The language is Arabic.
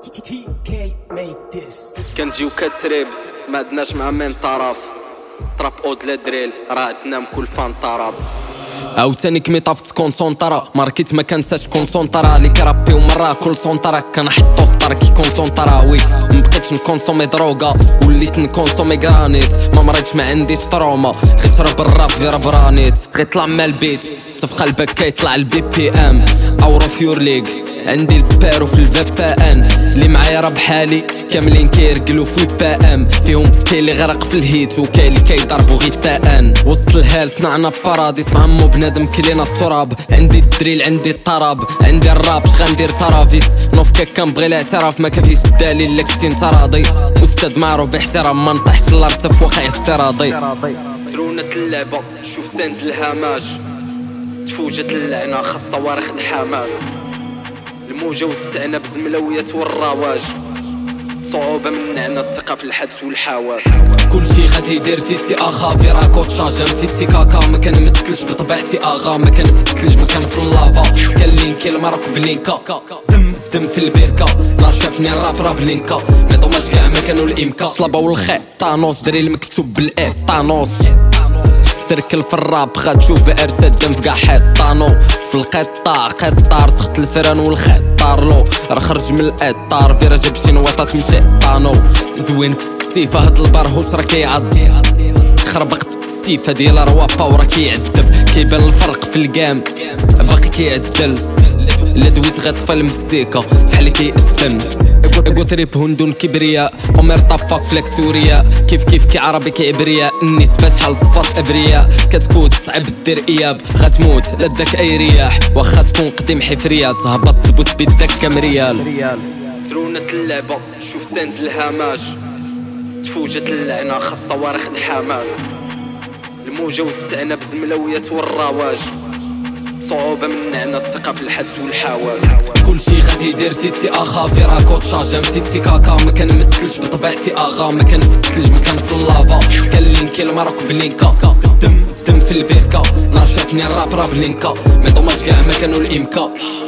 كنجيو كتريب ما عندناش مع مين طرف طراب اود لا دريل راه عندنا مكل فان طراب عاوتاني كمي طافت كونسونطرا ماركيت ما كنساش كونسونطرا لي كرابي ومرة كل سونطرا كنحطو في طرا كي كونسونطراوي مبقيتش نكونسومي دروغا وليت نكونسومي غرانيت ما مريتش ما عنديش تروما خسرب الراب في ربرانيت غيطلع مع البيت تفقى الباك كيطلع البي بي ام اورو فيور ليغ عندي البارو في الفي بي ان اللي معايا راه بحالي كاملين كيرقلو في البي ام فيهم كاين اللي غرق في الهيت وكاين اللي كيضربو غي التان وسط الهال صنعنا باراديس مع مو بنادم كلينا التراب عندي الدريل عندي الطراب عندي الراب غندير ترافيس نوفكا كنبغي الاعتراف ما كافيش الدليل الا كنتي انت راضي استاذ معروف باحترام ما نطيحش الارض في واقع افتراضي ترونت اللعبه شوف سند الهماج تفوجت اللعنه خاص صواريخ الحماس الموجة والتعنى بزملويات والرواج صعوبة منعنا الثقة في الحدس والحواس كلشي غادي يدير تيتي اخا في راكو تشاجم تيتي كاكا ما كنمثلش بطبيعتي اغا ما كنفتلش مكان في اللافا كان لينكي المارك بلينكا دم في البركة نار شافني الراب راب لينكا ما دوماش كاع ما كانوا الامكا صلابة والخيط طانوس دري المكتوب بالاي طانوس سركل في الراب غتشوف ارسال دم في كاع حيط طانو في القطار قطار سخط الفران والخيط طارلو راه خرج من الاطار في رجب شي نواطات مشي طانو زوين في السيفه هاد البرهوش راه كيعض خربقت السيفه ديال روابا وراه كيعذب كيبان الفرق في الكام باقي كيعدل لا دويت غطفى المزيكا فحال كيأذن ايغو تريب هندون كبرياء عمر طفاك فلاك سوريا كيف كعربي كابرياء النسبة شحال صفات ابرياء كتكوت صعب دير اياب غتموت لا داك اي رياح واخا تكون قديم حفريات تهبط تبوس بيدك كم ريال ترونت اللعبة شوف سند الهماج تفوجت اللعنة خاص صواريخ الحماس الموجة والتعنى بزملويات والرواج صعوبة منعنا الثقة في الحدس والحواس كلشي غادي يدير تيتي اخا في راكو تشاجم تيتي كاكا ما كنمثلش بطبيعتي اغا ما كنفتلش مكان في اللافا كان لينكي المارك بلينكا دم في البركة نار شافني الراب راب لينكا ما دوماش كاع ما كانوا الامكا